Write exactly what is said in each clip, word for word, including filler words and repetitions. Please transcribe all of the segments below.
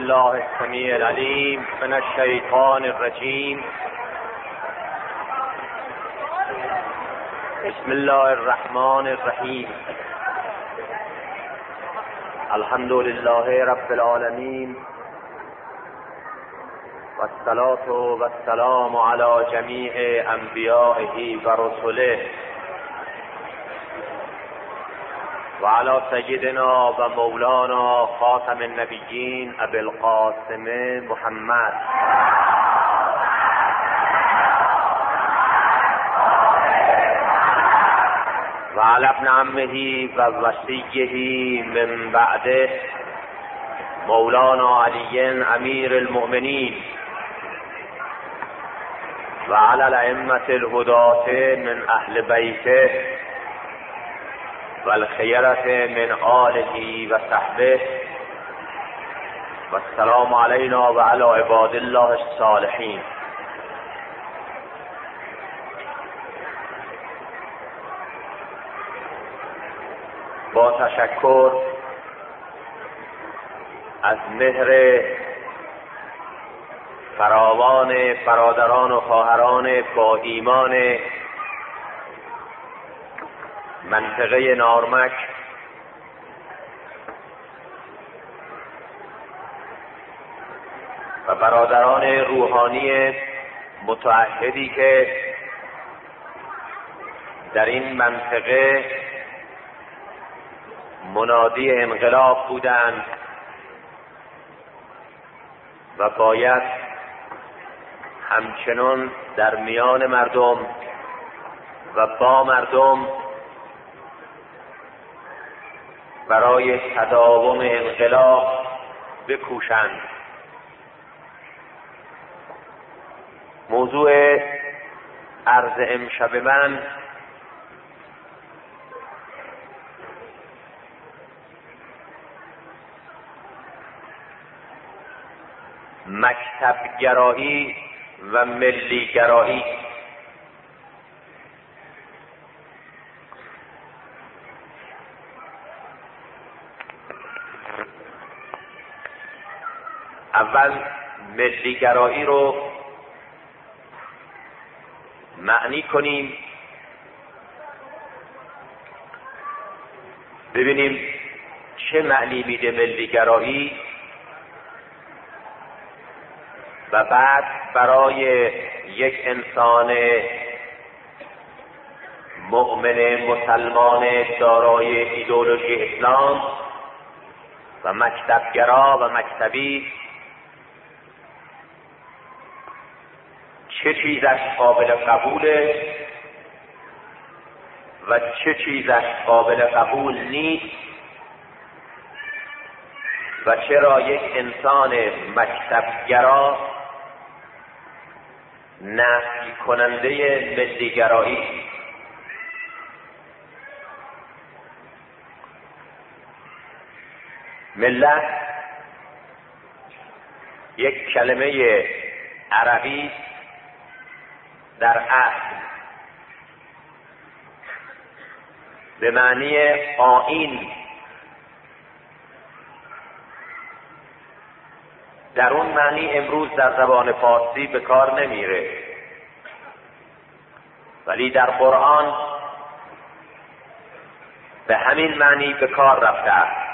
بالله السميع العليم من الشيطان الرجيم. بسم الله الرحمن الرحيم. الحمد لله رب العالمين، والصلاة والسلام على جميع انبیائه و رسله و علی سیدنا و مولانا خاتم النبیین ابی القاسم محمد و علی ابن عمه و وصیه من بعده مولانا علی امیر المؤمنین و علی الائمة الهداة من اهل بیته و الخیرة من آله و صحبه و السلام علینا و علی عباد الله الصالحین. با تشکر از مهر فراوان برادران و خواهران با ایمان منطقه نارمک و برادران روحانی متعهدی که در این منطقه منادی انقلاب بودند و باید همچنان در میان مردم و با مردم برای تداوم انقلاب بکوشند. موضوع عرض امشب من مکتب گرایی و ملی گرایی. اول ملی گرایی رو معنی کنیم، ببینیم چه معنی میده ملی گرایی و بعد برای یک انسان مؤمن مسلمان دارای ایدئولوژی اسلام و مکتبگرا و مکتبی چه چیزش قابل قبوله و چه چیزش قابل قبول نیست و چرا یک انسان مکتبگرا نفی کننده ملیگرایی. ملت یک کلمه عربی در اصل به معنی آیین، در اون معنی امروز در زبان فارسی به کار نمیره، ولی در قرآن به همین معنی به کار رفته است.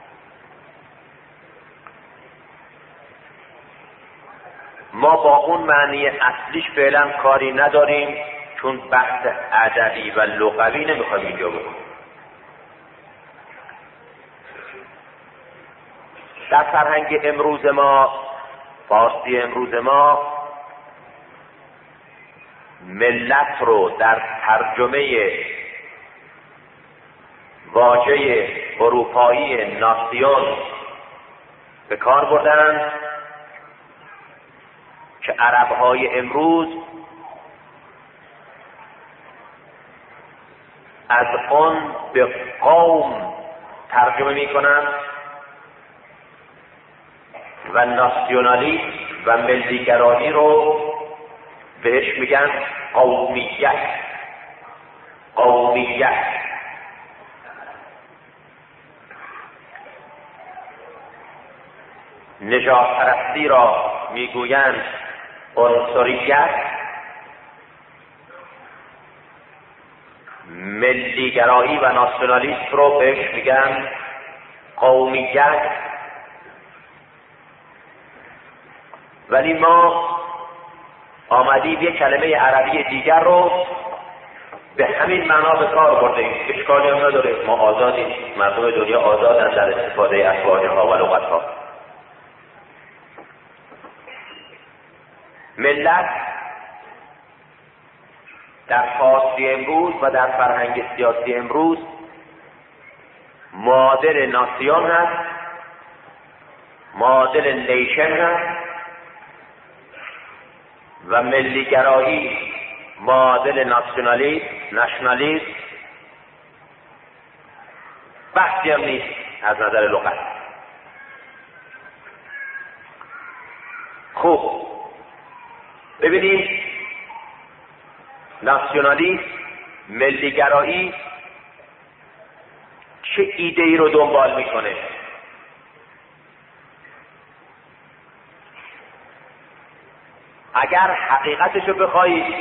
ما با اون معنی اصلیش فعلا کاری نداریم، چون بحث ادبی و لغوی نمیخوایم اینجا بکنیم. در فرهنگ امروز ما، فارسی امروز ما، ملت رو در ترجمه واژه اروپایی ناسیون به کار بردن که عربهای امروز از اون به قوم ترجمه میکنن و ناسیونالیسم و ملیگرایی رو بهش میگن قومیت. قومیت نژاد پرستی را میگویند عنصریت، ملیگرایی و ناسیونالیسم رو بهش میگن قومیت. ولی ما آمدیم یک کلمه عربی دیگر رو به همین معنا به کار بردیم. اشکالی هم نداره، ما آزادیم، مردم دنیا آزادن در استفاده از واژه‌ها و لغت‌ها. ملت در فارسی امروز و در فرهنگ سیاسی امروز معادل ناسیون هست، معادل نیشن هست و ملیگرایی معادل ناسیونالیسم، نشنالیسم. بحثی هم نیست از نظر لغت. خوب ببینید، ناسیونالیسم، ملیگرایی چه ایده ای رو دنبال میکنه؟ اگر حقیقتش رو بخواید،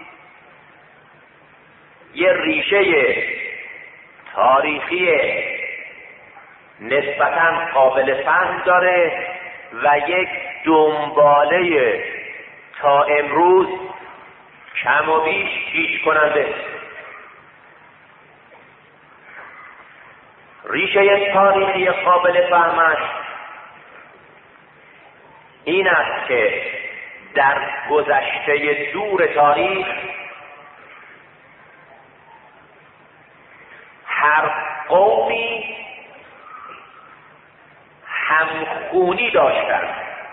یه ریشه تاریخی نسبتاً قابل فهم داره و یک دنباله تا امروز کم و بیش گیج کننده. ریشه تاریخی قابل فهمش این است که در گذشته دور تاریخ هر قومی همخونی داشتن.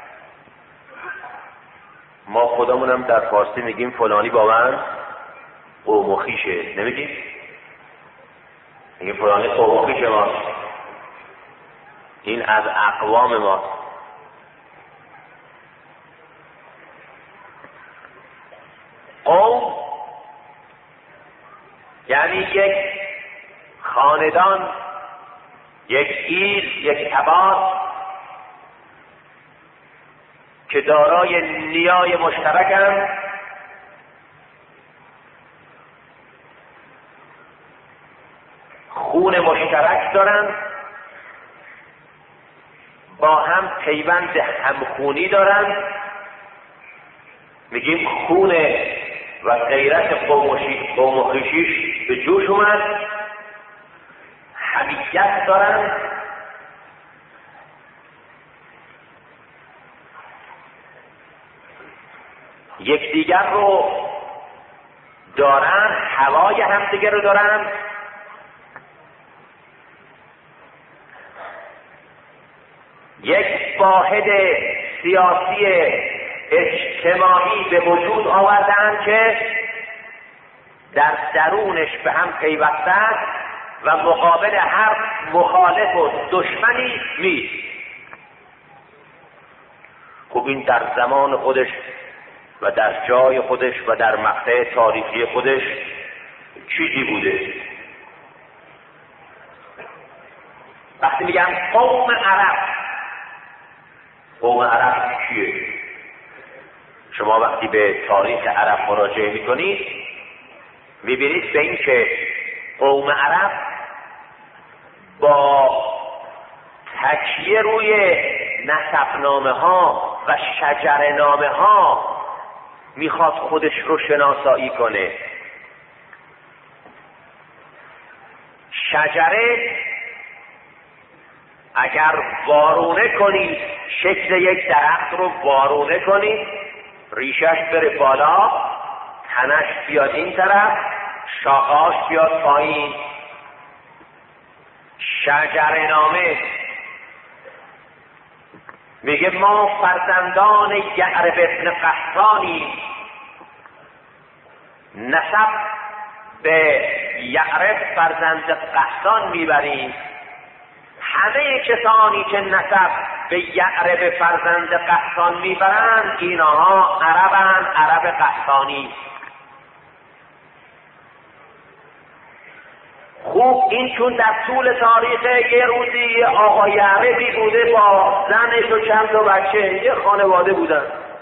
ما خودمونم در فارسی میگیم فلانی با من قوم و خویشه، نمیگیم؟ میگیم فلانی قوم و خویش ماست، این از اقوام ماست. قوم یعنی یک خاندان، یک ایل، یک تبار که دارای نیای مشترکند، خون مشترک دارند، با هم پیوند همخونی دارند. میگیم خون و غیرت قوم و خویشیش به جوش اومد، حمیت دارند، یکدیگر رو دارن، هوای همدیگر رو دارن، یک واحد سیاسی اجتماعی به وجود آوردن که در درونش به هم پیوسته است و مقابل هر مخالف و دشمنی نیست. خب این در زمان خودش و در جای خودش و در مقطع تاریخی خودش چیزی بوده. وقتی میگم قوم عرب، قوم عرب کیه؟ شما وقتی به تاریخ عرب مراجعه میکنید میبینید به این که قوم عرب با تکیه روی نسبنامه ها و شجرنامه ها میخواد خودش رو شناسایی کنه. شجره اگر وارونه کنید، شکل یک درخت رو وارونه کنید، ریشش بره بالا، تنش بیاد این طرف، شاخه‌اش بیاد پایین. شجرنامه میگه ما فرزندان یعرب ابن قحطانیم، نسب به یعرب فرزند قحطان میبریم. همه کسانی که نسب به یعرب فرزند قحطان میبرند اینها عربن، عرب قحطانی. خوب این چون در طول تاریخ یه روزی آقای عربی بوده با زنش و چند تا بچه، یه خانواده بودن.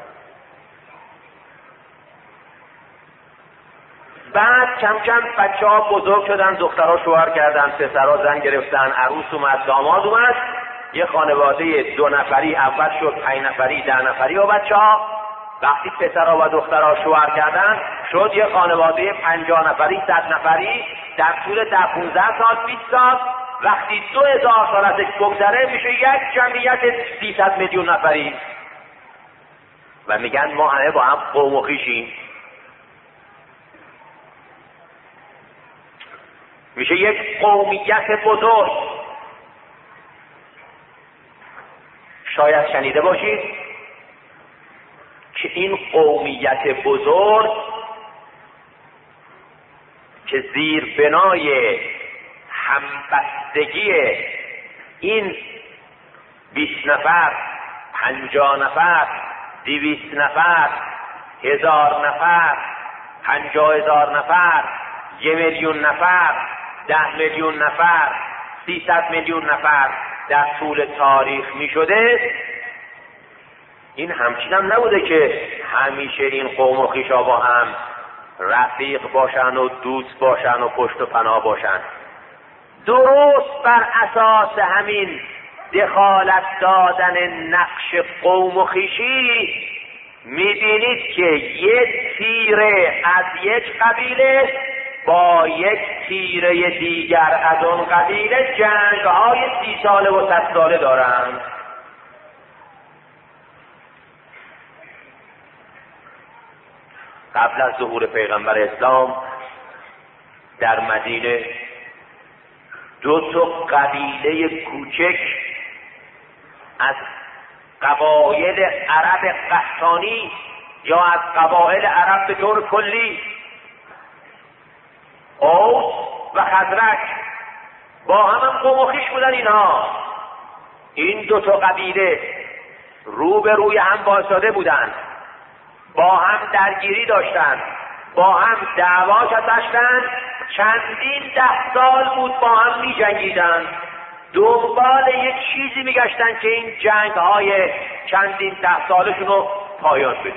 بعد کم کم بچه ها بزرگ شدن، دخترها شوهر کردن، پسرها زن گرفتن، عروس اومد، داماد اومد، یه خانواده دو نفری اول شد، پنج نفری، ده نفری و بچه ها. وقتی پسرها و دخترها شوهر کردن شد یه خانواده پنجاه نفری، صد نفری. در طول ده پونزده سال، بیست سال، وقتی دو هزار سال ازش بگذره میشه یک جمعیت سیصد میلیون نفری و میگن ما همه با هم قوم و خویشیم. میشه یک قومیت بزرگ. شاید شنیده باشید که این قومیت بزرگ که زیر بنای همبستگی این بیست نفر، پنجاه نفر، دویست نفر، هزار نفر، پنجاه هزار نفر، یه میلیون نفر، ده میلیون نفر، سیصد میلیون نفر در طول تاریخ می شده، این همچین هم نبوده که همیشه این قوم و خویشا با هم رفیق باشن و دوست باشن و پشت و پناه باشن. درست بر اساس همین دخالت دادن نقش قوم و خویشی میبینید که یک تیره از یک قبیله با یک تیره دیگر از اون قبیله جنگ‌های سی ساله و صد ساله دارند. قبل از ظهور پیغمبر اسلام در مدینه دو تا قبیله کوچک از قبایل عرب قحطانی یا از قبایل عرب به طور کلی، اوس و خزرج، با هم هم قوم و خویش بودن. اینها این دو تا قبیله رو به روی هم وایساده بودند، با هم درگیری داشتند، با هم دعوا داشتند، چندین ده سال بود با هم می جنگیدند، دنبال یک چیزی می گشتن که این جنگ های چندین ده سالشون رو پایان بده.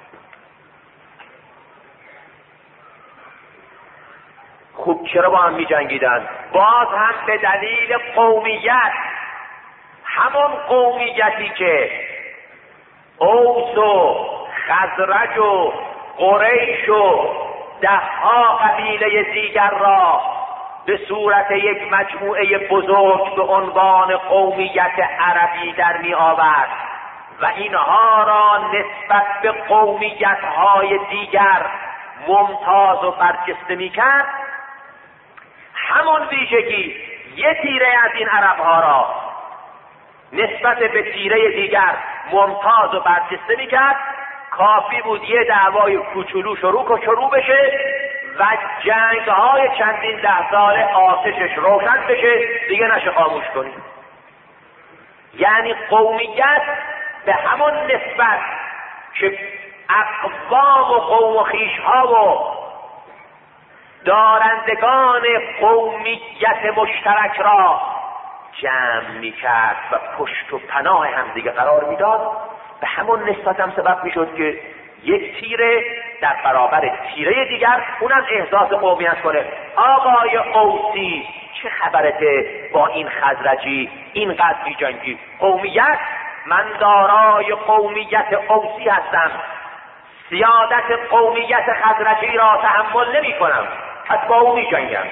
خوب چرا با هم می جنگیدن؟ باز هم به دلیل قومیت، همون قومیتی که اوس و خزرج و قریش و ده ها قبیله دیگر را به صورت یک مجموعه بزرگ به عنوان قومیت عربی در می آورد و اینها را نسبت به قومیت های دیگر ممتاز و برجسته می کرد. همون ویژگی یه تیره از این عرب ها را نسبت به تیره دیگر ممتاز و برجسته می کرد. کافی بود یه دعوای کوچولو شروع شروع بشه و جنگ های چندین ده ساله آتشش روشن بشه، دیگه نشه خاموش کنیم. یعنی قومیت به همون نسبت که اقوام و قوم و خویش ها و دارندگان قومیت مشترک را جمع می کرد و پشت و پناه هم دیگه قرار می داد، به همون نسبت هم سبب می شد که یک تیره در برابر تیره دیگر اونم احساس قومیت کنه. آقای اوسی چه خبرته با این خزرجی اینقدر می جنگی؟ قومیت؟ من دارای قومیت اوسی هستم، سیادت قومیت خزرجی را تحمل نمی کنم، پس با او می جنگم.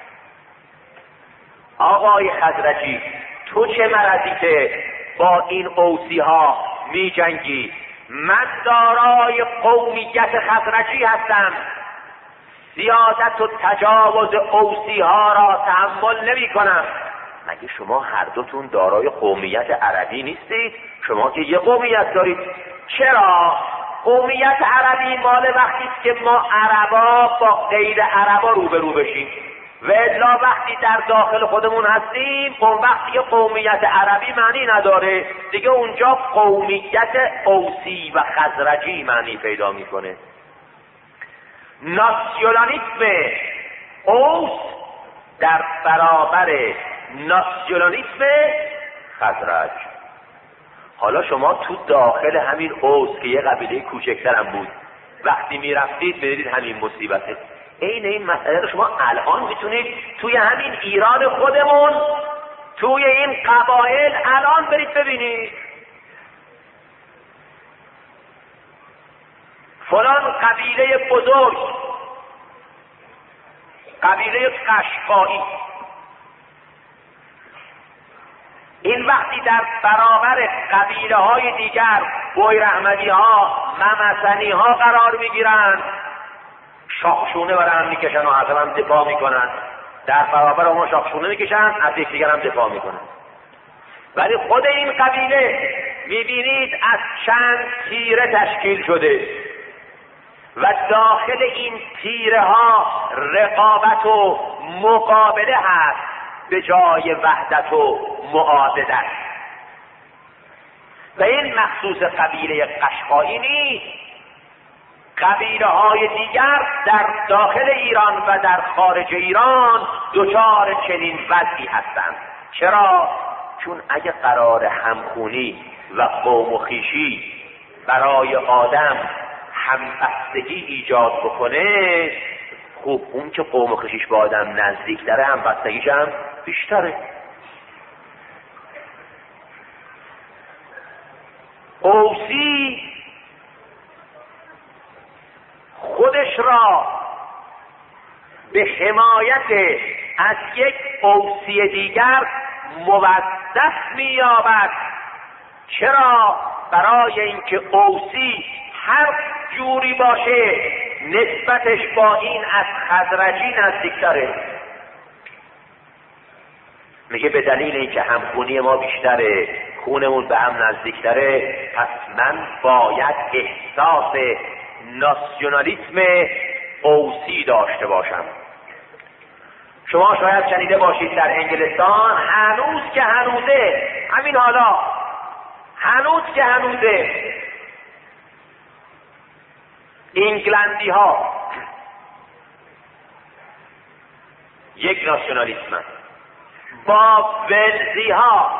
آقای خزرجی تو چه مرضی که با این اوسی ها می جنگی؟ من دارای قومیت خزرجی هستم، سیادت و تجاوز اوسی ها را تحمل نمی کنم. مگه شما هر دوتون دارای قومیت عربی نیستید؟ شما که یه قومیت دارید. چرا؟ قومیت عربی مال وقتی است که ما عربا با غیر عربا روبرو بشیم، و الا وقتی در داخل خودمون هستیم اون وقتی که قومیت عربی معنی نداره، دیگه اونجا قومیت اوسی و خزرجی معنی پیدا میکنه. ناسیونالیسم اوس در برابر ناسیونالیسم خزرج. حالا شما تو داخل همین اوس که یه قبیله کوچکتر هم بود وقتی میرفتید ببینید همین مصیبته. این این مسئله رو شما الان میتونید توی همین ایران خودمون توی این قبایل الان برید ببینید. فلان قبیله بزرگ، قبیله قشقایی، این وقتی در برابر قبیله های دیگر بویر احمدی ها، ممسنی ها قرار میگیرن، شاخشونه برای هم میکشن و از هم دفاع میکنن، در برابر اون شاخشونه میکشن، از یک دیگر هم دفاع میکنن. ولی خود این قبیله میبینید از چند تیره تشکیل شده و داخل این تیره ها رقابت و مقابله هست به جای وحدت و معاضدت. و این مخصوص قبیله قشقایی نیست، قبیله های دیگر در داخل ایران و در خارج ایران دچار چنین وضعی هستند. چرا؟ چون اگه قرار همخونی و قوم و خویشی برای آدم همبستگی ایجاد بکنه، خوب اون که قوم و خویشیش به آدم نزدیک داره همبستگیش هم بیشتره. اوسی خودش را به حمایت از یک اوسی دیگر موظف می‌یابد. چرا؟ برای اینکه اوسی هر جوری باشه نسبتش با این از خزرجی نزدیکتره. میگه به دلیل اینکه همخونی ما بیشتره، خونمون به هم نزدیکتره، پس من باید احساس ناسیونالیسم اوسی داشته باشم. شما شاید شنیده باشید در انگلستان هنوز که هنوزه، همین حالا هنوز که هنوزه، انگلندی ها یک ناسیونالیسم، با ولزی ها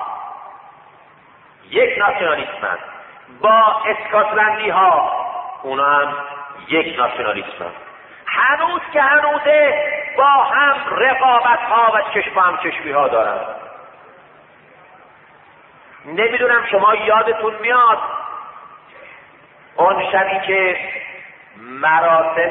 یک ناسیونالیسم، با اسکاتلندی ها اونا هم یک ناسیونالیسم. هنوز که هنوزه با هم رقابت ها و چشم هم چشمی ها دارن. نمیدونم شما یادتون میاد اون شبی که مراسم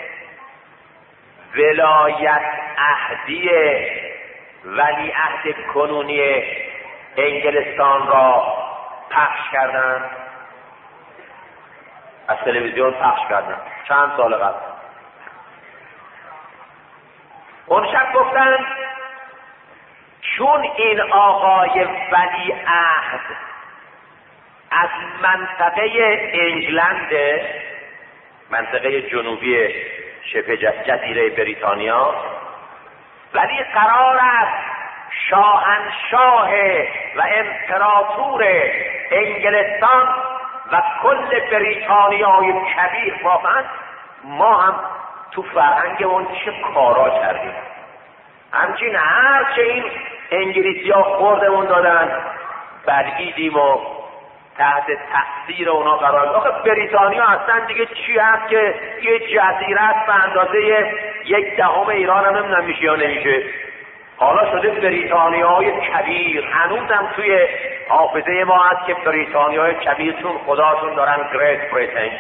ولایت عهدی ولی عهد کنونی انگلستان را پخش کردن، از تلویزیون پخش کردن چند سال قبل. اون شب گفتن چون این آقای ولی عهد از منطقه انگلند، منطقه جنوبی شبه جزیره بریتانیا، ولی قرار است شاهنشاه و امپراتور انگلستان و کل بریتانیای کبیر، واقعا ما هم تو فرهنگمون چه کارا کردیم. همچین هر چه این انگلیسی ها خوردمون دادن بلعیدیم و تحت تأثیر اونا قرار. آخه بریتانیا اصلا دیگه چی هست که یه جزیره است به اندازه یک دهم ایران هم نمیدونم میشه یا نمیشه. حالا شده بریتانیای کبیر. هنوزم توی حافظه ما هست که بریتانیای کبیر چون خداشون دارن گریت بریتن.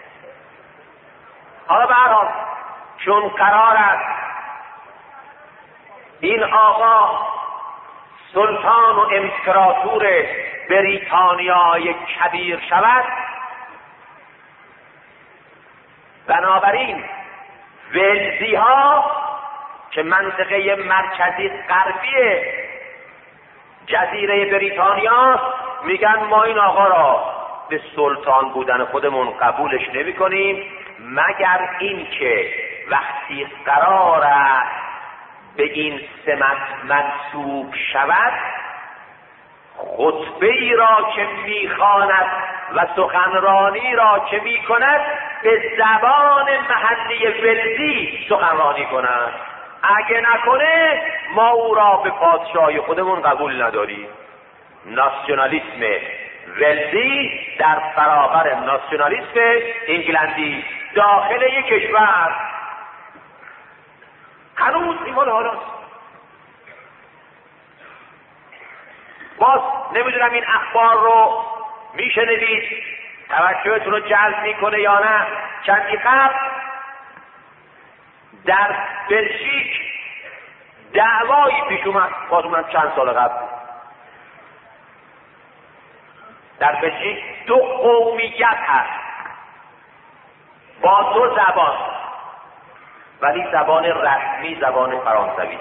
حالا به هر حال چون قرار است این آقا سلطان و امپراتور بریتانیای کبیر شود، بنابراین ولزی ها که منطقه مرکزی غربی جزیره بریتانیاست میگن ما این آقا را به سلطان بودن خودمون قبولش نمی کنیم مگر اینکه وقتی قرار است به این سمت منصوب شود خطبه ای را که میخواند و سخنرانی را که میکند به زبان محلی ولزی سخنرانی کند. اگه نکنه ما او را به پادشاهی خودمون قبول نداریم. ناسیونالیسم ولزی در برابر ناسیونالیسم انگلندی داخل یک کشور هنوز ایمان حالاست. باز نمیدونم این اخبار رو میشنوید، توجهتون رو جلب میکنه یا نه. چندی قبل در بلژیک دعوایی پیش اومد، باز اومد چند سال قبل. در بلژیک دو قومیت هست با دو زبان، ولی زبان رسمی زبان فرانسوی.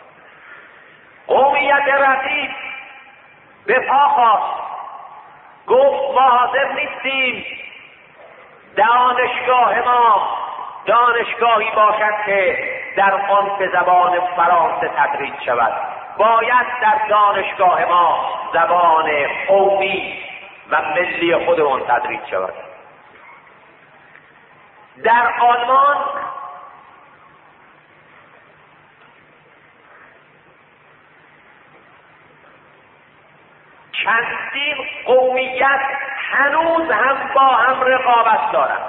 قومیت رقیب به پا خواست، گفت ما حاضر نیستیم دانشگاه ما دانشگاهی باشد که در آن به زبان فرانسه تدریس شود، باید در دانشگاه ما زبان قومی و ملی خودمون تدریس شود. در آلمان چندین قومیت هنوز هم با هم رقابت دارند.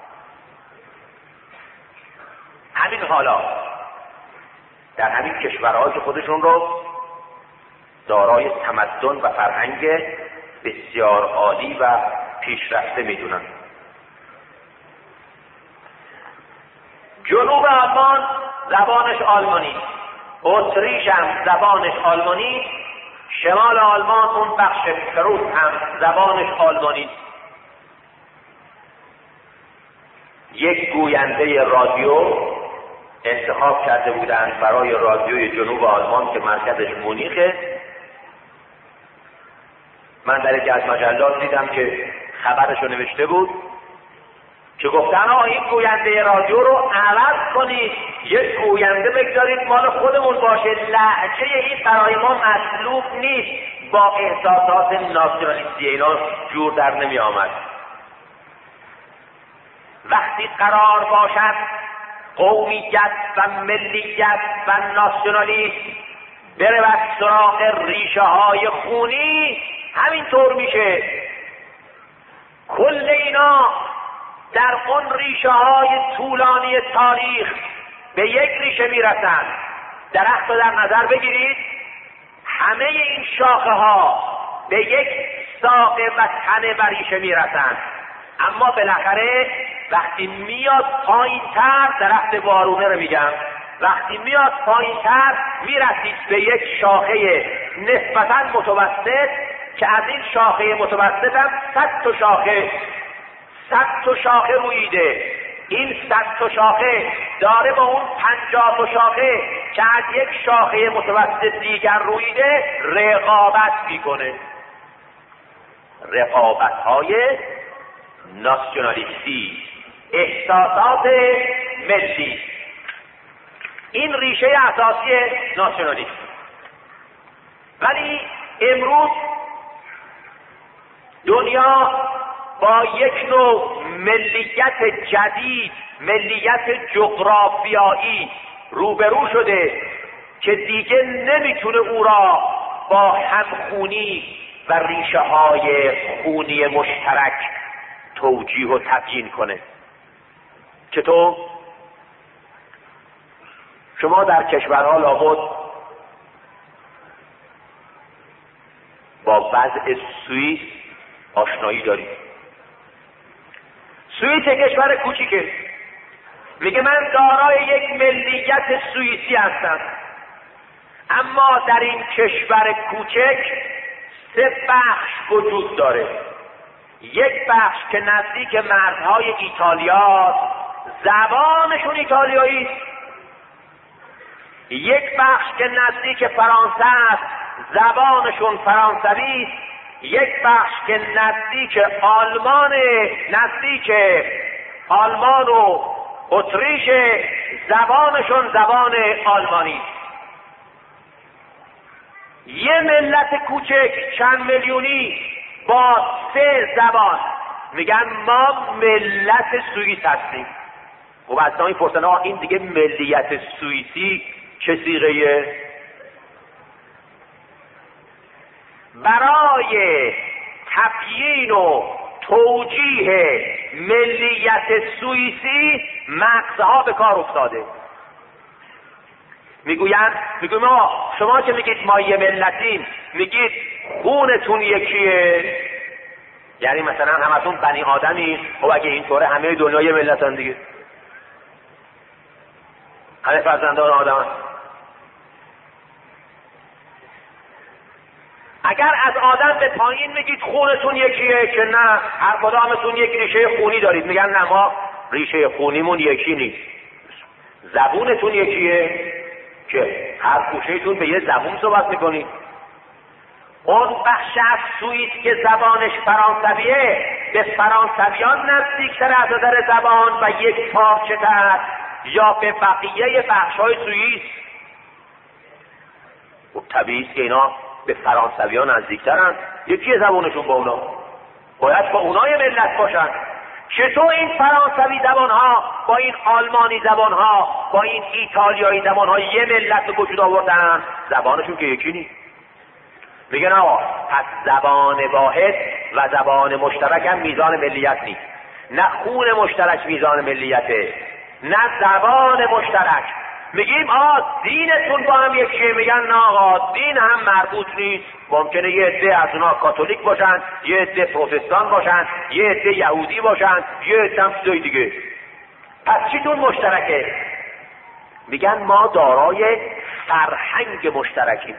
همین حالا در همین کشورهای که خودشون رو دارای تمدن و فرهنگ بسیار عالی و پیشرفته میدونن. جنوب آلمان زبانش آلمانی، اتریش هم زبانش آلمانی، شمال آلمان اون بخش پروس هم زبانش آلمانی. یک گوینده رادیو انتخاب کرده بودند برای رادیوی جنوب آلمان که مرکزش مونیخه. من در یکی از مجلات دیدم که خبرشو نوشته بود که گفتن آه این گوینده رادیو رو عوض کنید، یک گوینده بگذارید مال خودمون باشه، لهجه این برای ما مطلوب نیست. با احساسات ناسیونالیستی اینا جور در نمی آمد. وقتی قرار باشد قومیت و ملیت و ناسیونالیسم بره و سراغ ریشه های خونی، همینطور میشه. کل اینا در اون ریشه های طولانی تاریخ به یک ریشه میرسند. درخت رو در نظر بگیرید، همه این شاخه ها به یک ساقه و تنه و ریشه میرسند، اما بالاخره وقتی میاد پایین تر، درخت وارونه رو میگم، وقتی میاد پایین تر میرسید به یک شاخه نسبتاً متوسط که از این شاخه متوسط هم صد تا شاخه صد تا شاخه رویده. این صد تا شاخه داره با اون پنجاه تا شاخه که از یک شاخه متوسط دیگر رویده رقابت میکنه. رقابت های ناسیونالیستی، احساسات ملی، این ریشه اساسی ناسیونالیسم. ولی امروز دنیا با یک نوع ملیت جدید، ملیت جغرافیایی روبرو شده که دیگه نمیتونه او را با همخونی و ریشه های خونی مشترک توجیه و تبیین کنه. چطور؟ شما در کشورها لابد با وضع سوئیس آشنایی دارید. سوئیس کشور کوچیکه، میگه من دارای یک ملیت سوئیسی هستم، اما در این کشور کوچک سه بخش وجود داره. یک بخش که نزدیک مرزهای ایتالیا، زبانشون ایتالیایی است. یک بخش که نزدیک فرانسه است، زبانشون فرانسوی است. یک بخش که نزدیک آلمان، نزدیک آلمان و اتریش، زبانشون زبان آلمانی است. یه ملت کوچک چند میلیونی با سه زبان میگن ما ملت سوئیس هستیم. خب اصلا این پرسنه این دیگه ملیت سوئیسی چه صیغه؟ برای تبیین و توجیه ملیت سوئیسی مغزها به کار افتاده. میگویند میگویم ما شما که میگید ما یه ملتیم، میگید خونتون یکیه، یعنی مثلا همتون بنی آدمی، و اگه اینطوره همه دنیا یه ملتن دیگه، همه فرزندان آدم هست. اگر از آدم به پایین میگید خونتون یکیه، که نه هر کدامتون یک ریشه خونی دارید، میگن نه ما ریشه خونیمون یکی نیست. زبونتون یکیه، که هر گوشه‌تون به یه زبون صحبت میکنید. اون بخش از سوئیس که زبانش فرانسویه به فرانسویان نزدیکتر از نظر زبان و یک پارچه تر، یا به بقیه بخش‌های سوئیس؟ خب طبیعی است که اینا به فرانسویان نزدیکترن، یکی زبانشون با اونا، باید با اونا یه ملت باشن. چطور این فرانسوی زبانها با این آلمانی زبانها با این ایتالیایی زبانها یه ملت به وجود آوردن؟ زبانشون که یکی نیست. میگن آقا پس زبان واحد و زبان مشترک هم میزان ملیت نیست. نه خون مشترک میزان ملیته، نه زبان مشترک. میگیم آقا دینتون با هم یکیه، میگن نه آقا دین هم مربوط نیست. ممکنه یه عده از اونا کاتولیک باشن، یه عده پروتستان باشن، یه عده یهودی باشن، یه عده هم چیزای دیگه. پس چیتون مشترکه؟ میگن ما دارای فرهنگ مشترکیم.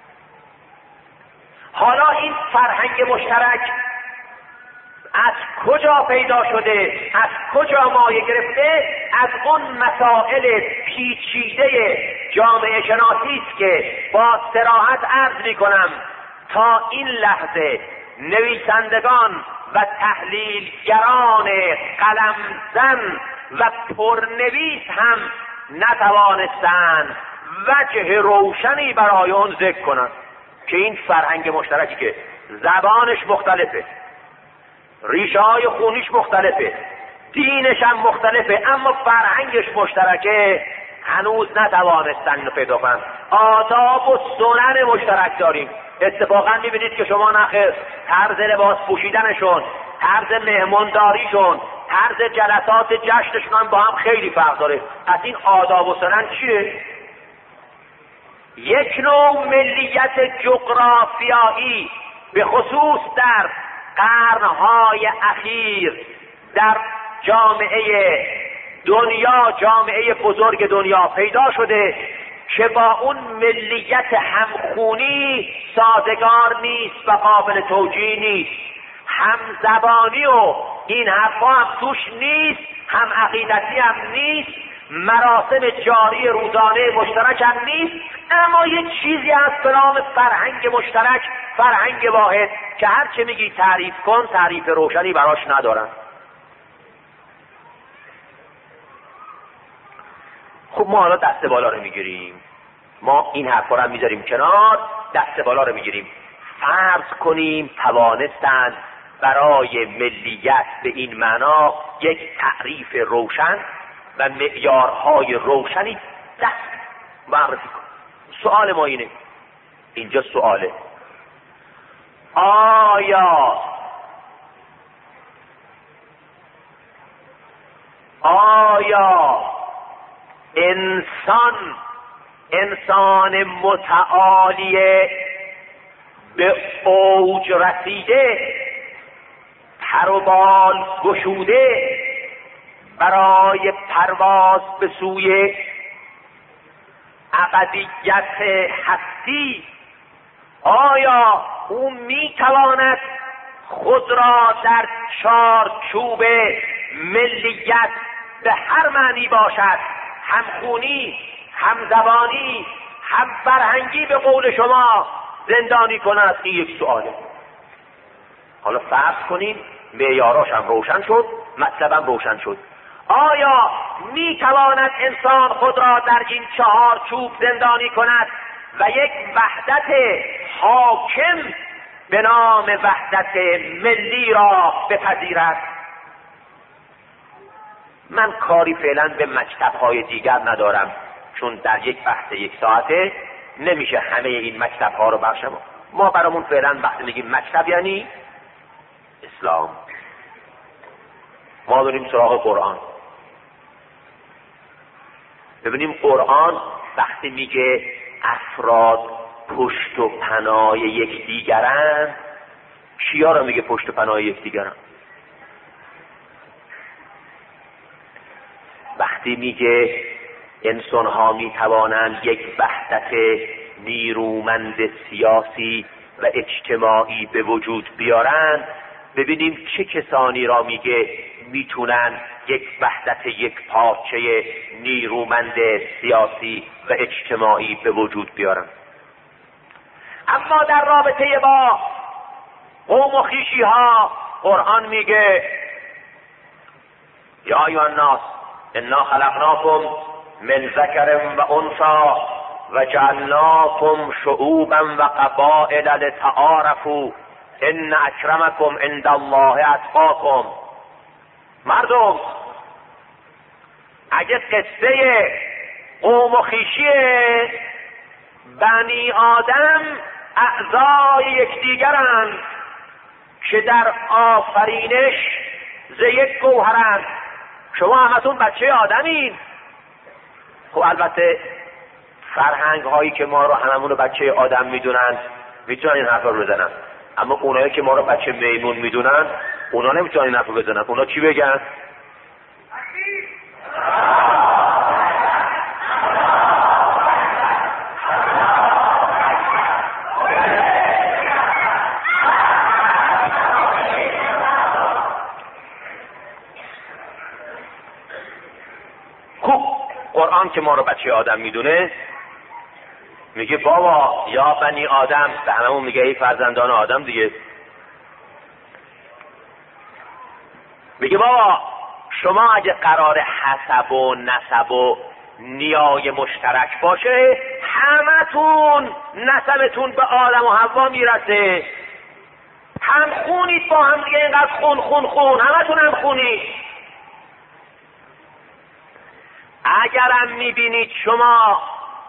حالا این فرهنگ مشترک از کجا پیدا شده؟ از کجا مایه گرفته؟ از اون مسائل پیچیده جامعه شناسی است که با صراحت عرض میکنم تا این لحظه نویسندگان و تحلیلگران قلمزن و پرنویس هم نتوانستند وجه روشنی برای اون ذکر کنند که این فرهنگ مشترکی که زبانش مختلفه، ریشه های خونیش مختلفه، دینش هم مختلفه، اما فرهنگش مشترکه، هنوز نتوانستن اینو پیدا کنن. آداب و سنن مشترک داریم. اتفاقا میبینید که شما نخیر طرز لباس پوشیدنشون، طرز مهمانداریشون، طرز جلسات جشنشون هم با هم خیلی فرق داره. پس این آداب و سنن چیه؟ یک نوع ملیت جغرافیایی به خصوص در قرنهای اخیر در جامعه دنیا، جامعه بزرگ دنیا پیدا شده که با اون ملیت همخونی سازگار نیست و قابل توجیه نیست. هم زبانی و این حرفا هم توش نیست، هم عقیدتی هم نیست، مراسم جاری روزانه مشترک هم نیست، اما یه چیزی هست به نام فرهنگ مشترک، فرهنگ واحد که هر چه میگی تعریف کن تعریف روشنی براش ندارن. خب ما حالا دست بالا رو میگیریم، ما این حرفا رو میذاریم کنار، دست بالا رو میگیریم. فرض کنیم توانستند برای ملیت به این معنا یک تعریف روشن و معیارهای روشنی دست معرفی کن. سوال ما اینه، اینجا سواله، آیا آیا انسان انسان متعالی به اوج رسیده، پر و بال گشوده برای پرواز به سوی ابدیت هستی، آیا او میتواند خود را در چارچوب ملیت به هر معنی باشد، هم خونی، هم زبانی، هم فرهنگی به قول شما زندانی کند؟ این یک سواله. حالا فرض کنیم معیاراش هم روشن شد، مطلبم روشن شد. آیا میتواند انسان خود را در این چهار چوب زندانی کند و یک وحدت حاکم به نام وحدت ملی را بپذیرد؟ من کاری فعلا به مکتب‌های دیگر ندارم، چون در یک بحث یک ساعته نمیشه همه این مکتب ها رو برشم. ما برامون فعلا وقتی میگیم مکتب یعنی اسلام. ما داریم سراغ قرآن. ببینیم قرآن وقتی میگه افراد پشت و پناه یک دیگرن، کیا رو میگه پشت و پناه یک دیگرن؟ وقتی میگه انسان ها میتوانند یک وحدت نیرومند سیاسی و اجتماعی به وجود بیارن، ببینیم چه کسانی را میگه میتونن یک وحدت یک پارچه نیرومند سیاسی و اجتماعی به وجود بیارن. اما در رابطه با قوم و خویشی ها قرآن میگه یا ایها الناس انا خلقناکم من ذکر و انثی و جعلناکم شعوبا و قبائل لتعارفوا ان اکرمکم عند الله اتقاکم. مردم اگه قصه قوم و خویشی بنی آدم اعضای یکدیگرند که در آفرینش ز یک گوهرند، شما همتون بچه آدمین. خب البته فرهنگ هایی که ما رو هممون رو بچه آدم میدونن میتونن این حرفا رو بزنن، اما اونایی که ما رو بچه میمون میدونن اونا نمیتونن این حرفا بزنن. اونا چی بگن؟ قرآن که ما رو بچه آدم میدونه میگه بابا یا بنی آدم، به هممون میگه ای فرزندان آدم دیگه، میگه بابا شما اگه قرار حسب و نسب و نیای مشترک باشه همتون نسبتون به آدم و حوا میرسه، هم خونید با هم دیگه، اینقدر خون خون خون همتون هم خونید. اگرم میبینید شما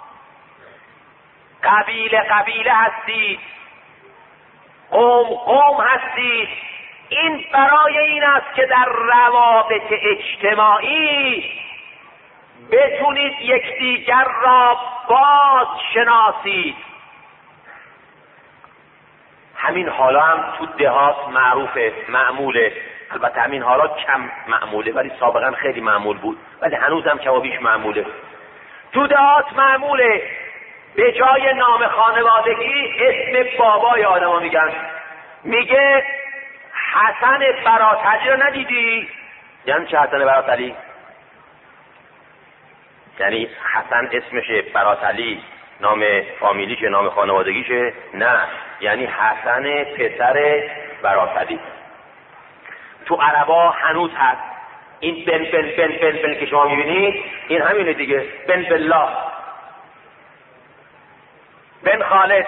قبیله قبیله هستید، قوم قوم هستید، این برای این است که در روابط اجتماعی بتونید یکدیگر را باز شناسید. همین حالا هم تو دهات معروفه، معموله. البته همین حالا کم معموله ولی سابقا خیلی معمول بود، ولی هنوز هم کمابیش معموله. تو دهات معموله به جای نام خانوادگی اسم بابای آدم ها میگن. میگه حسن براتلی رو ندیدی؟ یعنی چه حسن براتلی؟ یعنی حسن اسمشه، براتلی نام فامیلیشه، نام خانوادگیشه؟ نه، یعنی حسن پسر براتلی. تو عربا هنوز هست این بن بن بن بن بن که شما میبینید، این همینه دیگه، بن بالله، بن خالد.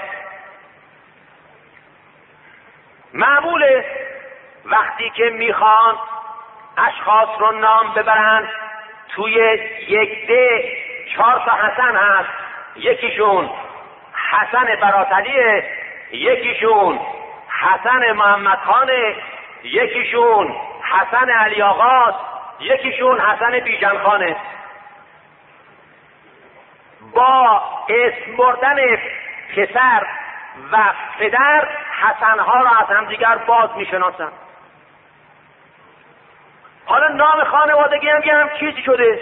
معموله وقتی که میخوان اشخاص رو نام ببرن توی یک ده چهار تا حسن هست، یکیشون حسن براتلیه، یکیشون حسن محمد خانه، یکیشون حسن علی آقاست، یکیشون حسن بیژن خانه. با اسم بردن پسر و پدر حسنها را از همدیگر باز میشناسن. حالا نام خانوادگی هم یه هم چیزی شده.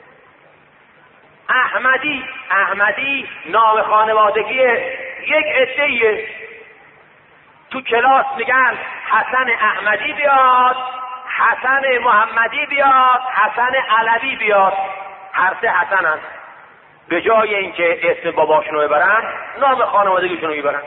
احمدی، احمدی نام خانوادگی یک عده‌ایه. تو کلاس میگن حسن احمدی بیاد، حسن محمدی بیاد، حسن علوی بیاد، هر سه حسن هست. به جای اینکه اسم باباشونو ببرن نام خانوادگیشونو میبرن.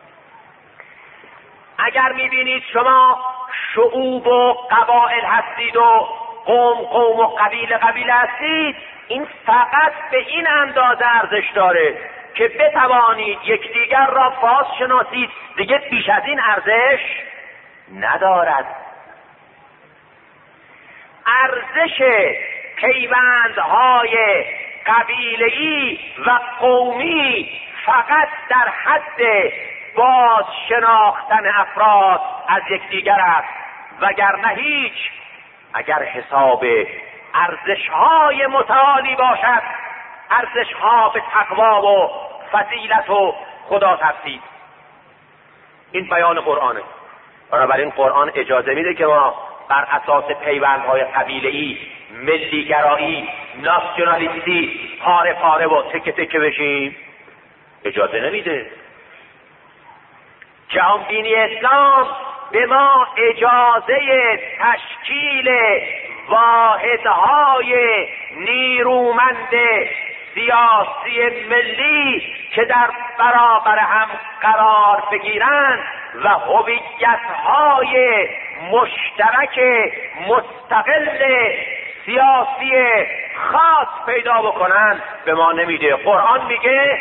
اگر میبینید شما شعوب و قبائل هستید و قوم قوم و قبیله قبیله هستید، این فقط به این اندازه ارزش داره که بتوانید یکدیگر را باز شناسید، دیگه بیش از این ارزش ندارد. ارزش پیوندهای قبیله‌ای و قومی فقط در حد باز شناختن افراد از یکدیگر است، وگرنه هیچ. اگر حساب ارزش‌های متعالی باشد، ارزش‌ها به تقوا و فضیلت و خدا ترسید. این بیان قرآنه. بنابراین قرآن اجازه میده که ما بر اساس پیوندهای قبیله‌ای، ملیگرایی، ناسیونالیستی پاره پاره و تکه تکه بشیم؟ اجازه نمیده. جهان بینی اسلام به ما اجازه تشکیل واحدهای نیرومند سیاسی ملی که در برابر هم قرار بگیرند و هویت‌های مشترک مستقل سیاسی خاص پیدا بکنند به ما نمیده. قرآن میگه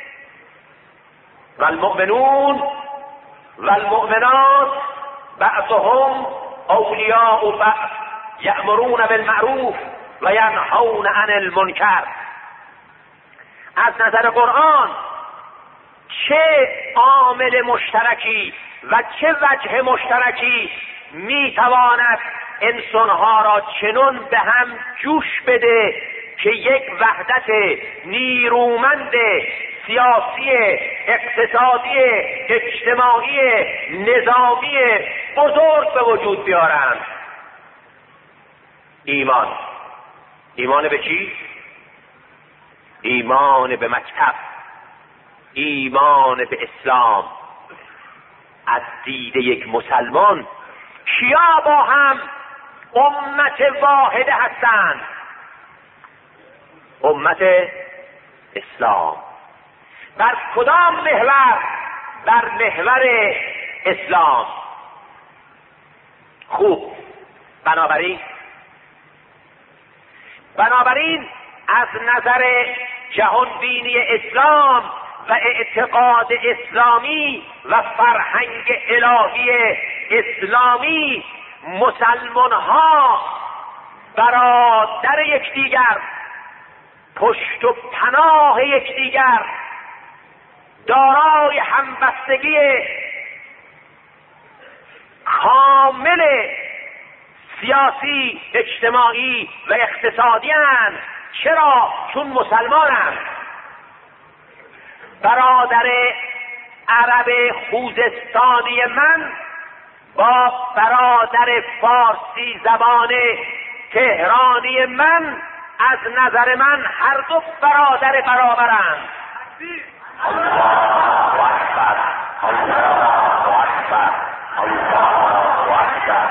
والمؤمنون والمؤمنات بعضهم اولیاء بعض یأمرون بالمعروف و ینهون عن المنکر. از نظر قرآن چه عامل مشترکی و چه وجه مشترکی میتواند انسانها را چنون به هم جوش بده که یک وحدت نیرومند سیاسی، اقتصادی، اجتماعی، نظامی بزرگ به وجود بیارند؟ ایمان. ایمان به چی؟ ایمان به مکتب، ایمان به اسلام. از دید یک مسلمان کیا با هم امت واحده هستند؟ امت اسلام. بر کدام محور؟ بر محور اسلام. خوب. بنابراین بنابراین از نظر جهان بینی اسلام و اعتقاد اسلامی و فرهنگ الهی اسلامی، مسلمان ها برادر یکدیگر، پشت و پناه یکدیگر، دارای همبستگی کامل سیاسی، اجتماعی و اقتصادی هستند. چرا؟ چون مسلمانند. برادر عرب خوزستانی من با برادر فارسی زبان تهرانی من از نظر من هر دو برادر برابرند. الله اکبر، الله اکبر، الله اکبر.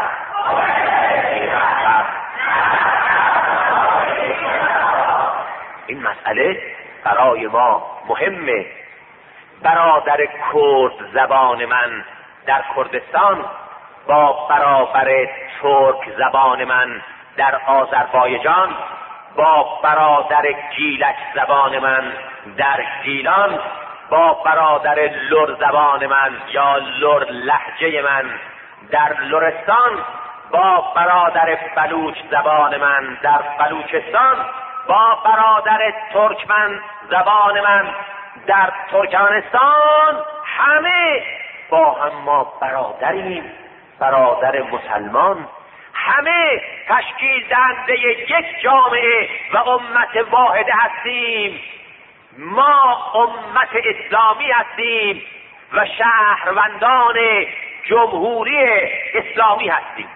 این مسئله برای ما مهمه. برادر کرد زبان من در کردستان با برابر ترک زبان من در آذربایجان، با برادر گیلک زبان من در گیلان، با برادر لر زبان من یا لر لهجه من در لرستان، با برادر بلوچ زبان من در بلوچستان، با برادر ترکمن زبان من در ترکمنستان، همه با هم ما برادریم، برادر مسلمان، همه تشکیل دهنده یک جامعه و امت واحده هستیم. ما امت اسلامی هستیم و شهروندان جمهوری اسلامی هستیم.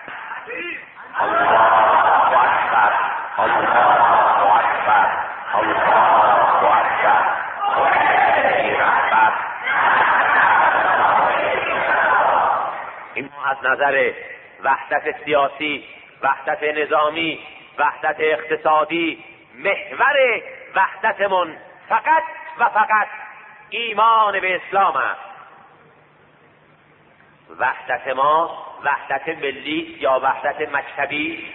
الله اکبر، الله اکبر، الله اکبر. این از نظر وحدت سیاسی، وحدت نظامی، وحدت اقتصادی، محور وحدتمون فقط و فقط ایمان به اسلام است. وحدت ما وحدت ملی یا وحدت مکتبی؟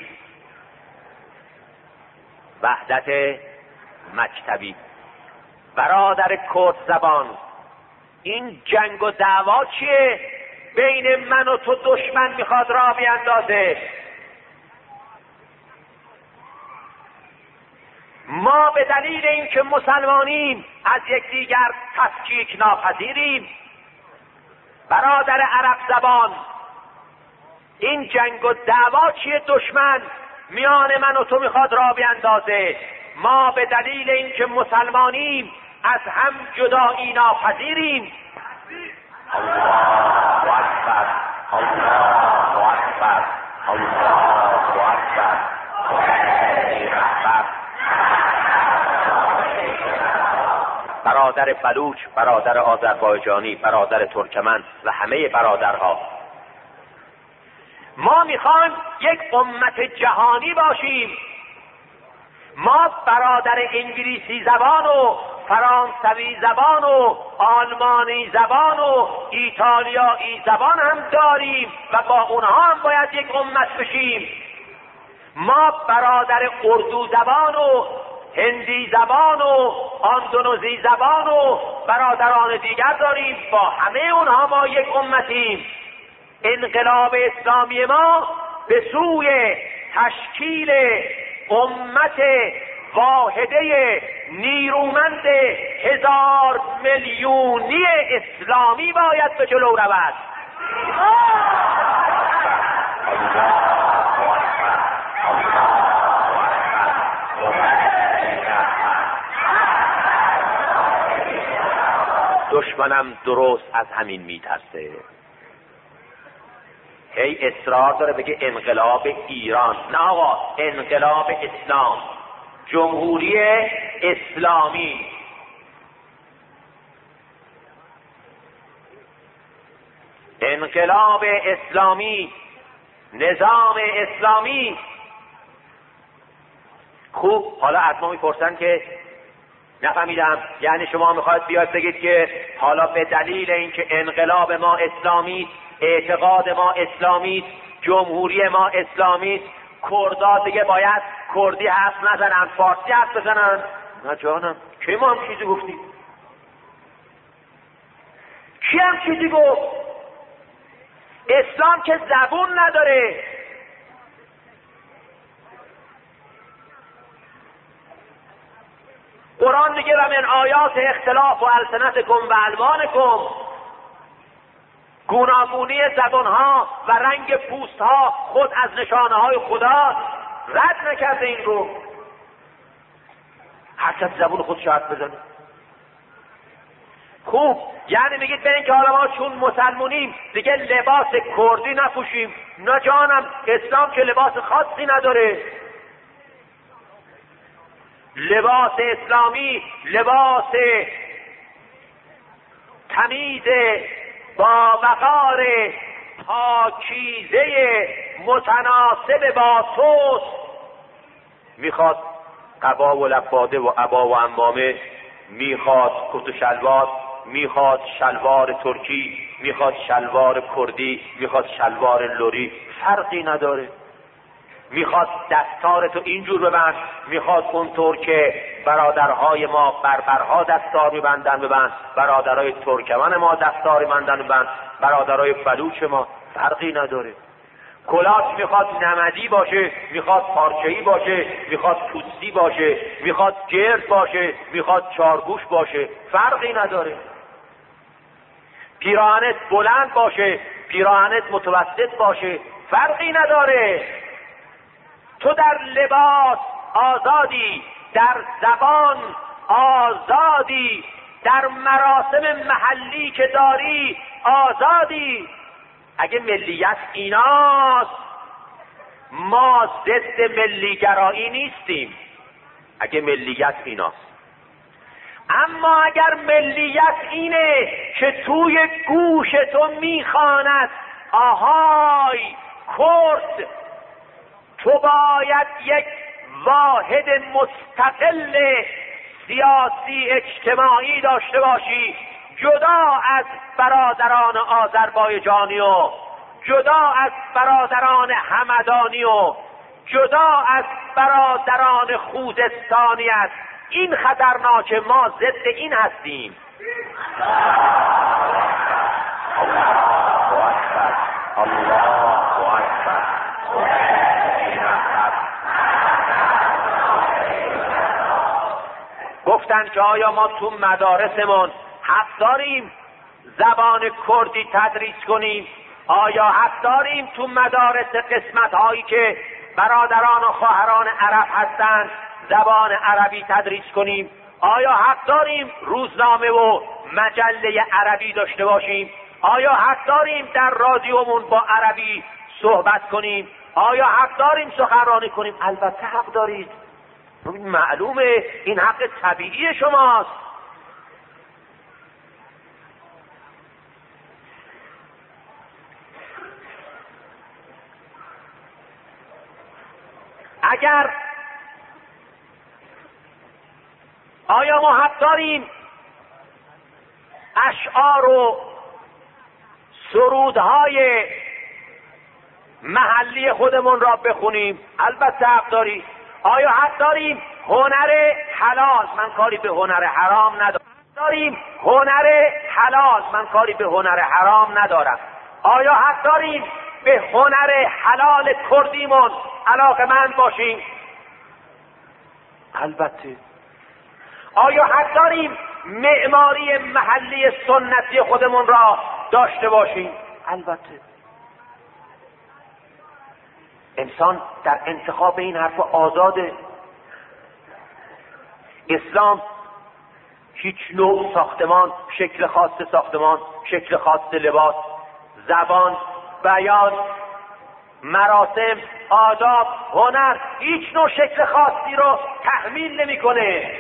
وحدت مکتبی. برادر کرد زبان، این جنگ و دعوا چیه؟ بین من و تو دشمن میخواد راه بیندازه. ما به دلیل اینکه مسلمانیم از یکدیگر تفکیک ناپذیریم. برادر عرب زبان، این جنگ و دعوا چیه؟ دشمن میان من و تو میخواد راه بیندازه. ما به دلیل اینکه مسلمانیم از هم جدایی ناپذیریم. الله اکبر، الله اکبر، الله اکبر. برادر بلوچ، برادر آذربایجانی، برادر ترکمن و همه برادرها، ما میخوایم یک امت جهانی باشیم. ما برادر انگلیسی زبان و فرانسوی زبان و آلمانی زبان و ایتالیایی زبان هم داریم و با اونها هم باید یک امت بشیم. ما برادر اردو زبان و هندی زبان و اندونزی زبان و برادران دیگر داریم، با همه اونها ما یک امتیم. انقلاب اسلامی ما به سوی تشکیل امت واحده نیرومند هزار میلیونی اسلامی باید به جلو رود. دشمنم درست از همین میترسه، هی اصرار داره بگه انقلاب ایران. نه آقا، انقلاب اسلام، جمهوری اسلامی. انقلاب اسلامی، نظام اسلامی. خوب، حالا از ما میپرسن که نفهمیدم، یعنی شما میخواید بیاید بگید که حالا به دلیل اینکه انقلاب ما اسلامی، اعتقاد ما اسلامی، جمهوری ما اسلامی، کردها دیگه باید کردی حرف نزنن، فارسی حرف بزنن؟ نه جانم، کی ما هم چیزی گفتیم؟ کی هم چیزی گفت؟ اسلام که زبون نداره. قرآن میگه و من آیات اختلاف و السنتکم و الوانکم، گوناگونی زبانها و رنگ پوستها خود از نشانه های خدا. رد نکرده این رو، هر کس زبون خود شاید بزنه. خوب، یعنی میگید برین که حالا ما چون مسلمونیم دیگه لباس کردی نپوشیم؟ نه جانم، اسلام که لباس خاصی نداره. لباس اسلامی لباس تمیز با وقار پاکیزه متناسب با سوس. میخواد قبا و لباده و عبا و عمامه، میخواد کت و شلوار، میخواد شلوار ترکی، میخواد شلوار کردی، میخواد شلوار لوری، فرقی نداره. میخواد دستارتو اینجور ببند، میخواد اونطور که برادرهای ما بربرها دستار میبندن ببند، برادرهای ترکمن ما دستار میبندن ببند، برادرهای بلوچ ما، فرقی نداره. کلاه میخواد نمدی باشه، میخواد پارچه‌ای باشه، میخواد پوستی باشه، میخواد گرد باشه، میخواد چارگوش باشه، فرقی نداره. پیراهنت بلند باشه، پیراهنت متوسط باشه، فرقی نداره. تو در لباس آزادی، در زبان آزادی، در مراسم محلی که داری آزادی. اگه ملیت ایناست، ما ضد ملیگرایی نیستیم. اگه ملیت ایناست، اما اگر ملیت اینه که توی گوش تو میخواند آهای کرد، تو باید یک واحد مستقل سیاسی اجتماعی داشته باشی، جدا از برادران آذربایجانی و جدا از برادران همدانی و جدا از برادران خوزستانی است. این خطرناکه، ما ضد این هستیم. الله اکبر، الله اکبر. گفتن که آیا ما تو مدارسمون حق داریم زبان کردی تدریس کنیم؟ آیا حق داریم تو مدارس قسمت هایی که برادران و خواهران عرب هستند زبان عربی تدریس کنیم؟ آیا حق داریم روزنامه و مجله عربی داشته باشیم؟ آیا حق داریم در رادیومون با عربی صحبت کنیم؟ آیا حق داریم سخنرانی کنیم؟ البته حق دارید. معلومه این حق طبیعی شماست. اگر آیا ما حق داریم اشعار و سرودهای محلی خودمون را بخونیم؟ البته حق داریم. آیا حق داریم هنر حلال؟ من کاری به هنر حرام ندارم. داریم هنر حلال؟ من کاری به هنر حرام ندارم. آیا حق داریم به هنر حلال کردیمون علاقه‌مند باشیم؟ البته. آیا حق داریم معماری محلی سنتی خودمون را داشته باشیم؟ البته. انسان در انتخاب این حرف آزاده. اسلام هیچ نوع ساختمان، شکل خاص ساختمان، شکل خاص لباس، زبان، بیان، مراسم، آداب، هنر، هیچ نوع شکل خاصی رو تحمیل نمی‌کنه.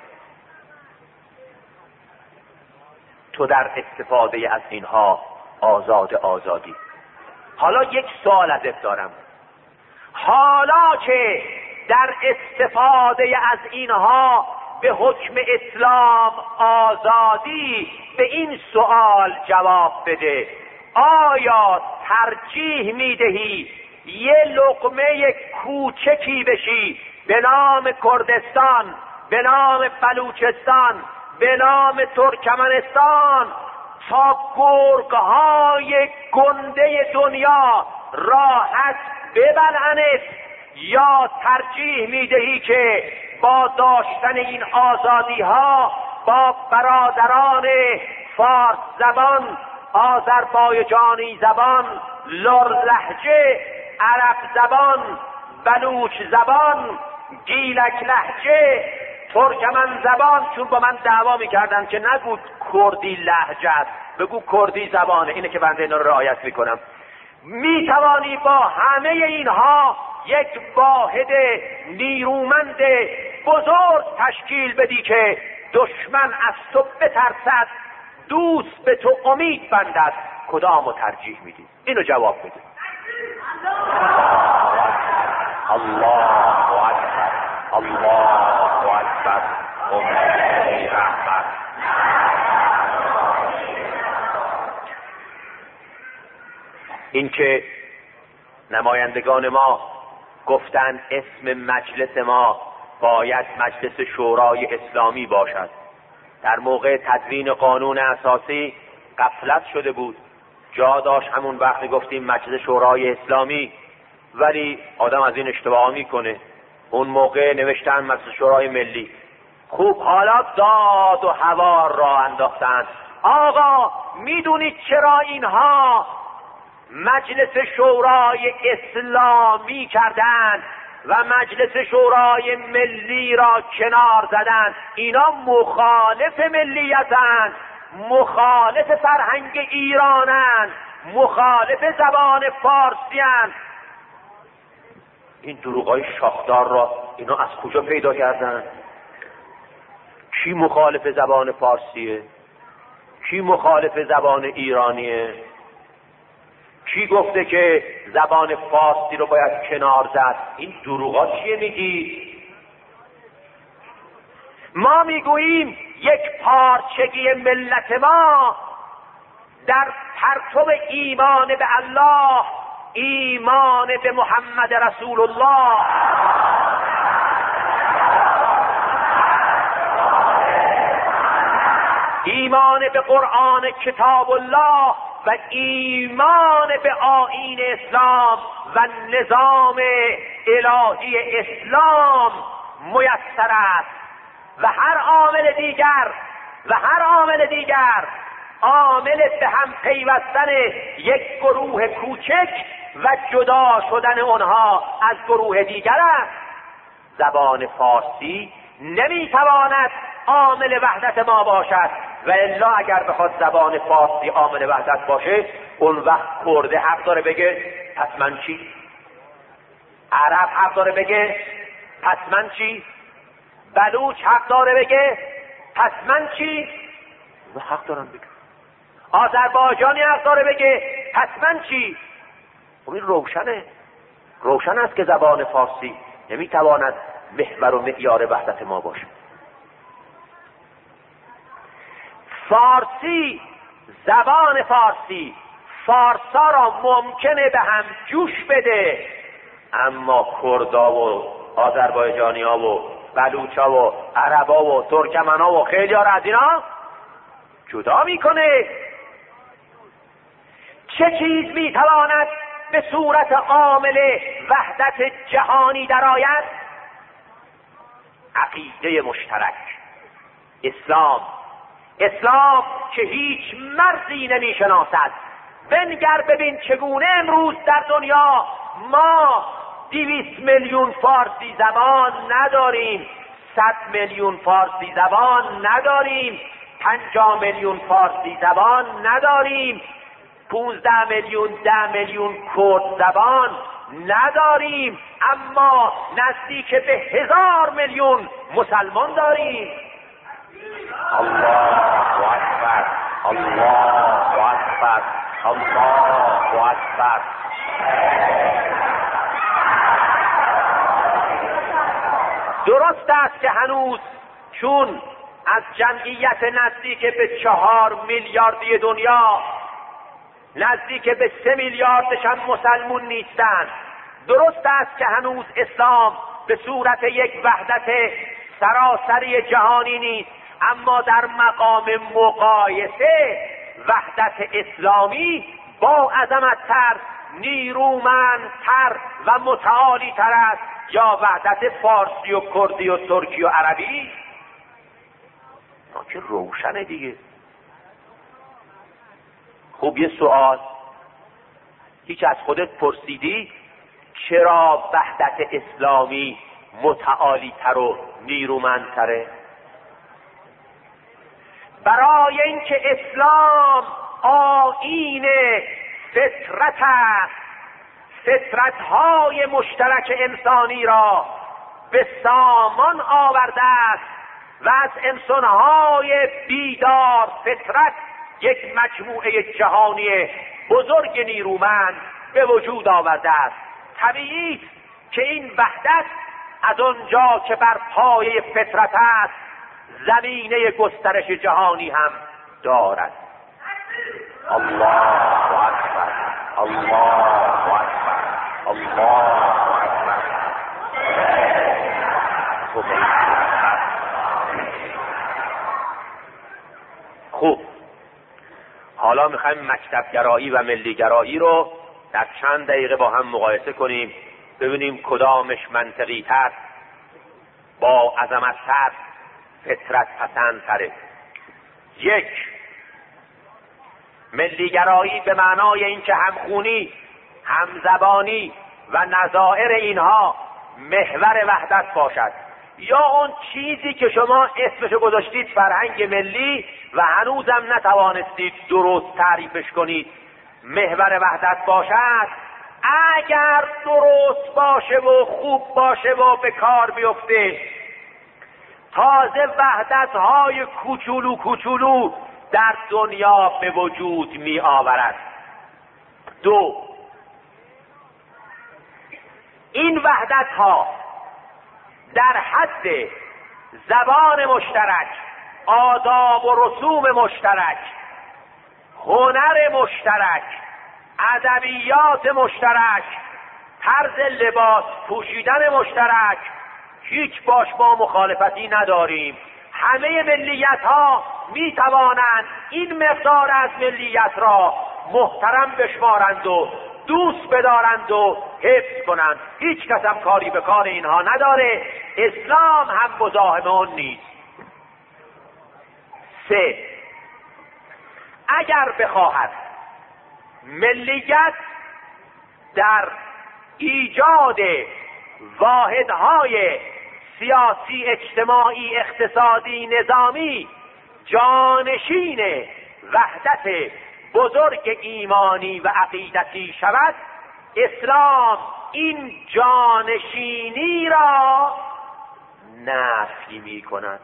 تو در استفاده از اینها آزاد آزادی. حالا یک سوال ازت دارم. حالا که در استفاده از اینها به حکم اسلام آزادی، به این سوال جواب بده: آیا ترجیح میدهی یه لقمه کوچکی بشی به نام کردستان، به نام بلوچستان، به نام ترکمنستان تا گرگهای گنده دنیا راحت ببلعنت، یا ترجیح میدهی که با داشتن این آزادی ها با برادران فارس زبان، آذربایجانی زبان، لر لهجه، عرب زبان، بلوچ زبان، گیلک لهجه، ترکمن زبان، چون با من دعوا میکردن که نگو کردی لهجه است، بگو کردی زبانه، اینه که بنده اینا رو رعایت میکنم، میتوانی با همه اینها یک واحد نیرومند بزرگ تشکیل بدی که دشمن از تو بترسد، دوست به تو امید بندد. کدامو ترجیح میدی؟ اینو جواب بده. الله اکبر، الله اکبر، امید رحمت. اینکه نمایندگان ما گفتند اسم مجلس ما باید مجلس شورای اسلامی باشد. در موقع تدوین قانون اساسی غفلت شده بود، جا داشت همون وقت گفتیم مجلس شورای اسلامی، ولی آدم از این اشتباه میکنه. اون موقع نوشتن مجلس شورای ملی. خوب، حالا داد و هوار را انداختن. آقا میدونید چرا اینها مجلس شورای اسلامی کردند و مجلس شورای ملی را کنار زدند؟ اینا مخالف ملیتند، مخالف فرهنگ ایرانند، مخالف زبان فارسیند. این دروغای شاخدار را اینا از کجا پیدا کردن؟ کی مخالف زبان فارسیه؟ کی مخالف زبان ایرانیه؟ کی گفته که زبان فارسی رو باید کنار زد؟ این دروغا چیه میگی؟ ما میگوییم یک پارچگی ملت ما در پرتو ایمان به الله، ایمان به محمد رسول الله، ایمان به قرآن کتاب الله و ایمان به آیین اسلام و نظام الهی اسلام میسر است. و هر عامل دیگر و هر عامل دیگر عامل به هم پیوستن یک گروه کوچک و جدا شدن اونها از گروه دیگر است. زبان فارسی نمیتواند عامل وحدت ما باشد و الا اگر بخواد زبان فارسی عامل وحدت باشه، اون وقت کرده حق داره بگه پس من چی؟ عرب حق داره بگه پس من چی؟ بلوچ حق داره بگه پس من چی؟ و حق دارم بگه. آذربایجانی حق داره بگه پس من چی؟ این روشنه روشن است که زبان فارسی نمیتواند محور و معیار وحدت ما باشه. فارسی، زبان فارسی فارسا را ممکنه به هم جوش بده، اما کردا و آذربایجانی‌ها و بلوچا و عربا و ترکمنا و خیلی ها را از اینا جدا میکنه. چه چیز میتواند به صورت عامل وحدت جهانی درآید؟ عقیده مشترک، اسلام. اسلام که هیچ مرزی نمیشناسد. بنگر ببین چگونه امروز در دنیا ما دویست میلیون فارسی زبان نداریم، صد میلیون فارسی زبان نداریم، پنجاه میلیون فارسی زبان نداریم، پونزده میلیون ده میلیون کرد زبان نداریم، اما نزدیک به هزار میلیون مسلمان داریم. الله اکبر، الله اکبر، الله اکبر. درست است که هنوز چون از جمعیت نزدیک به چهار میلیاردی دنیا نزدیک به سه میلیاردش هم مسلمون نیستند، درست است که هنوز اسلام به صورت یک وحدت سراسری جهانی نیست، اما در مقام مقایسه وحدت اسلامی با عظمت‌تر، نیرومندتر و متعالی تر است یا وحدت فارسی و کردی و ترکی و عربی؟ که روشنه دیگه. خب یه سوال، هیچ از خودت پرسیدی چرا وحدت اسلامی متعالی تر و نیرومندتره؟ برای اینکه اسلام آیین فطرت است، فطرت‌های مشترک انسانی را به سامان آورده است و از انسان‌های بیدار فطرت یک مجموعه جهانی بزرگ نیرومند به وجود آورده است. طبیعی است که این وحدت از آنجا که بر پایه فطرت است زمینه گسترش جهانی هم دارد. الله اکبر، الله اکبر، الله اکبر. خوب، حالا میخوایم مکتبگرایی و ملیگرایی رو در چند دقیقه با هم مقایسه کنیم، ببینیم کدامش منطقی تر، با عظمت تر، فطرت پسند تره. یک، ملیگرایی به معنای اینکه همخونی، همزبانی و نظائر اینها محور وحدت باشد، یا اون چیزی که شما اسمشو گذاشتید فرهنگ ملی و هنوزم نتوانستید درست تعریفش کنید محور وحدت باشد. اگر درست باشه و خوب باشه و به کار بیفته، تازه وحدت‌های کوچولو کوچولو در دنیا به وجود می آورد. دو، این وحدت‌ها در حد زبان مشترک، آداب و رسوم مشترک، هنر مشترک، ادبیات مشترک، طرز لباس پوشیدن مشترک، هیچ باش ما مخالفتی نداریم. همه ملیت ها می توانند این مقدار از ملیت را محترم بشمارند و دوست بدارند و حفظ کنند. هیچ کس هم کاری به کار اینها نداره. اسلام هم مزاحم اون نیست. سه، اگر بخواهد ملیت در ایجاد واحدهای سیاسی، اجتماعی، اقتصادی، نظامی جانشین وحدت بزرگ ایمانی و عقیدتی شود، اسلام این جانشینی را نفی می کند.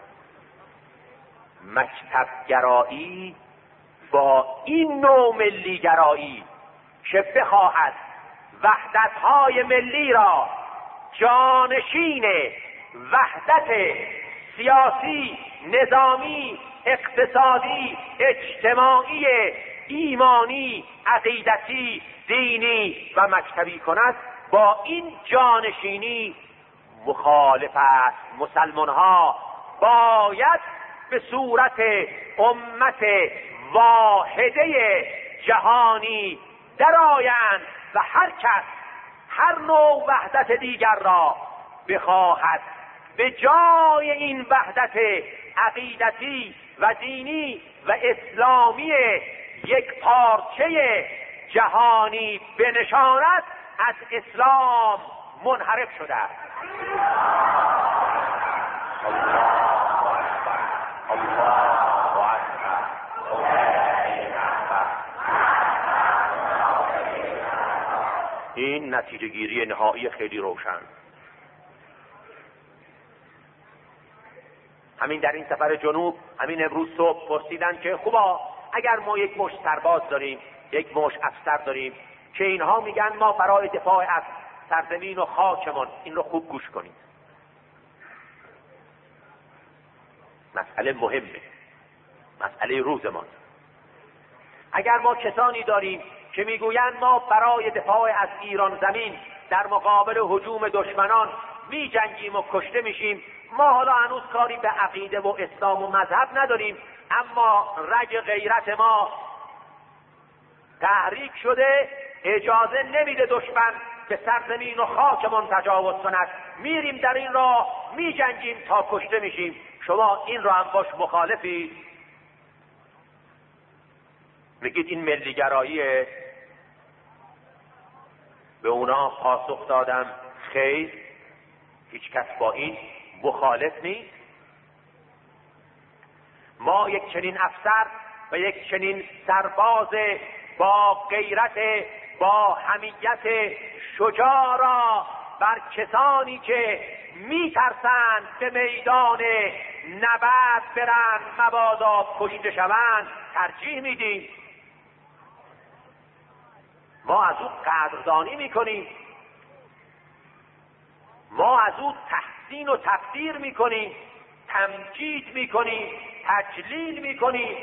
مکتبگرایی با این نوع ملیگرایی که بخواهد وحدتهای ملی را جانشین وحدت سیاسی، نظامی، اقتصادی، اجتماعی، ایمانی، عقیدتی، دینی و مکتبی کند، با این جانشینی مخالف است. مسلمان ها باید به صورت امت واحده جهانی درآیند و هر کس هر نوع وحدت دیگر را بخواهد به جای این وحدت عقیدتی و دینی و اسلامی یک پارچه جهانی بنشاند، از اسلام منحرف شده است. این نتیجه گیری نهایی خیلی روشن. همین در این سفر جنوب، همین امروز صبح پرسیدن که خوبا اگر ما یک مشت سرباز داریم، یک مشت افسر داریم که اینها میگن ما برای دفاع از سرزمین و خاکمون، این رو خوب گوش کنید، مسئله مهمه، مسئله روزمان. اگر ما کسانی داریم که میگویند ما برای دفاع از ایران زمین در مقابل هجوم دشمنان می جنگیم و کشته میشیم، ما حالا هنوز کاری به عقیده و اسلام و مذهب نداریم، اما رگ غیرت ما تحریک شده، اجازه نمیده دشمن به سرزمین و خاکمون تجاوز کند، میریم در این راه می جنگیم تا کشته میشیم. شما این را هم باش مخالفید؟ میگید این ملیگراییه؟ به اونا پاسخ دادم خیر، هیچ کس با این مخالف نیست. ما یک چنین افسر و یک چنین سرباز با غیرت، با حمیت شجاع را بر کسانی که میترسند به میدان نبرد برند مبادا کشته شوند ترجیح میدیم. ما از او قدردانی میکنیم، ما از او تحسین و تقدیر میکنیم، تمجید میکنیم، تجلیل میکنیم.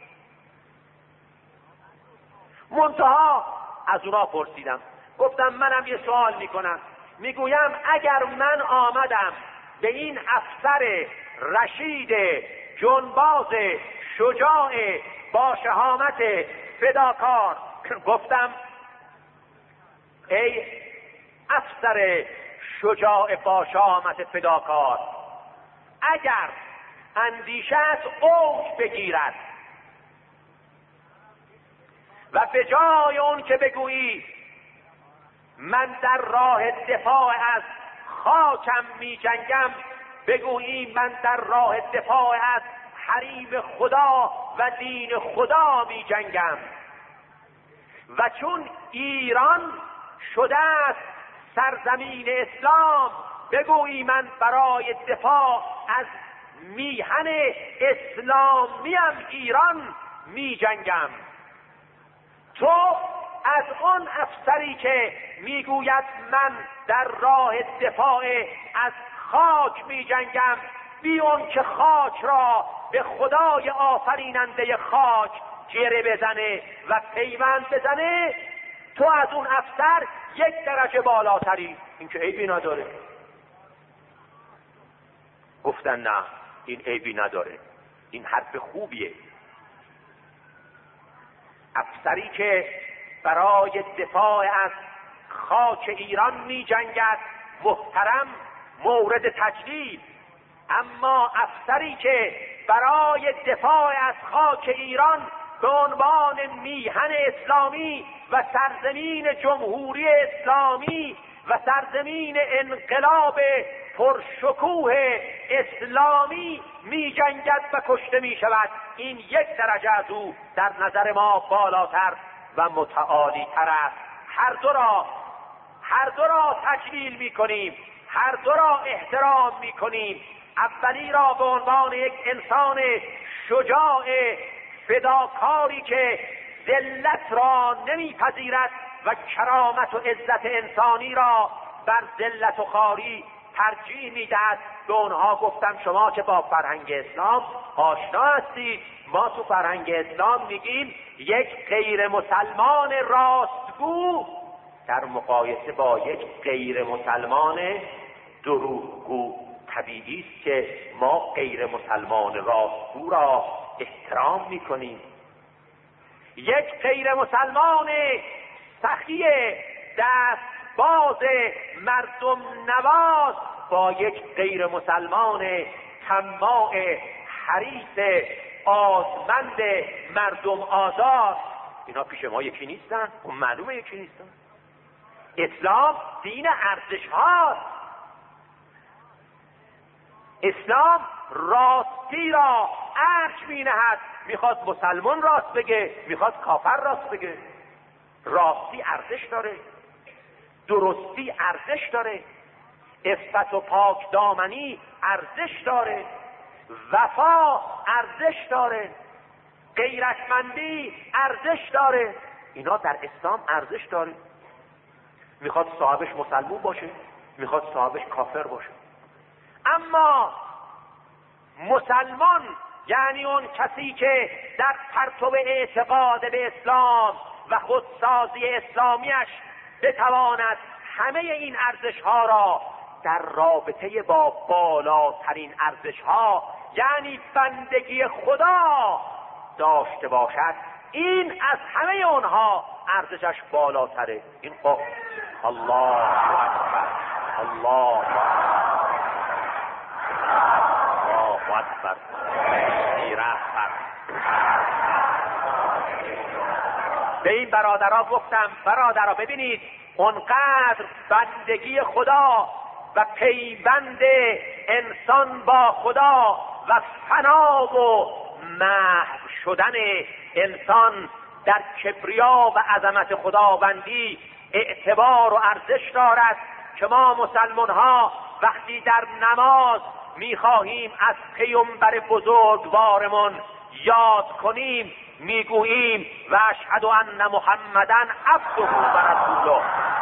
منتها از اونا پرسیدم، گفتم منم یه سوال میکنم، میگویم اگر من آمدم به این افسر رشید جنباز شجاع با شهامت فداکار گفتم ای افسر شجاع با شهامت فداکار، اگر اندیشت اوج بگیرد و به جای اون که بگویی من در راه دفاع از خاکم می جنگم، بگویی من در راه دفاع از حریم خدا و دین خدا می جنگم. و چون ایران شده است سرزمین اسلام، بگویی من برای دفاع از میهن اسلامیم ایران می جنگم. تو از آن افسری که میگوید من در راه دفاع از خاک می جنگم، بی اون که خاک را به خدای آفریننده خاک گره بزنه و پیوند بزنه، تو از اون افسر یک درجه بالاتری. این که عیبی نداره. گفتن نه، این عیبی نداره، این حرف خوبیه. افسری که برای دفاع از خاک ایران می جنگد محترم، مورد تجلیل، اما افسری که برای دفاع از خاک ایران به عنوان میهن اسلامی و سرزمین جمهوری اسلامی و سرزمین انقلاب پرشکوه اسلامی می جنگد و کشته می شود، این یک درجه از او در نظر ما بالاتر و متعالی تر است. هر دو را هر دو را تجلیل می کنیم، هر دو را احترام می کنیم. اولی را به عنوان یک انسان شجاع فداکاری که ذلت را نمیپذیرد و کرامت و عزت انسانی را بر ذلت و خواری ترجیح میدهد. به اونها گفتم شما که با فرهنگ اسلام آشنا هستید، ما تو فرهنگ اسلام میگیم یک غیر مسلمان راستگو در مقایسه با یک غیر مسلمان دروغگو. طبیعی است که ما غیر مسلمان راستگو را احترام میکنیم. یک غیر مسلمان سخی دستباز مردم نواز با یک غیر مسلمان طماع حریص آزمند مردم آزار، اینا پیش ما یکی نیستن؟ اون معلومه یکی نیستن. اسلام دین ارزش هاست. اسلام راستی را ارج می نهد. میخواد مسلمان راست بگه، میخواد کافر راست بگه. راستی ارزش داره، درستی ارزش داره، عفت و پاک دامنی ارزش داره، وفا ارزش داره، غیرتمندی ارزش داره. اینا در اسلام ارزش داره. میخواد صاحبش مسلمان باشه، میخواد صاحبش کافر باشه. اما مسلمان یعنی اون کسی که در پرتو اعتقاد به اسلام و خودسازی اسلامیش بتواند همه این ارزش‌ها را در رابطه با بالاترین ارزش‌ها یعنی بندگی خدا داشته باشد، این از همه اونها ارزشش بالاتره. این خب الله اکبر، الله اکبر، به این برادرها گفتم برادرها ببینید اونقدر بندگی خدا و پیوند انسان با خدا و فنا و محو شدن انسان در کبریا و عظمت خداوندی اعتبار و ارزش دارد که ما مسلمان ها وقتی در نماز میخواهیم از پیامبر بزرگوارمون یاد کنیم میگوییم و اشهد ان محمدًا عبده و رسوله.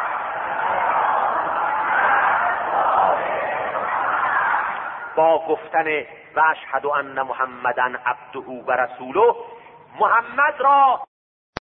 با گفتن و اشهد ان محمدًا عبده و رسوله محمد را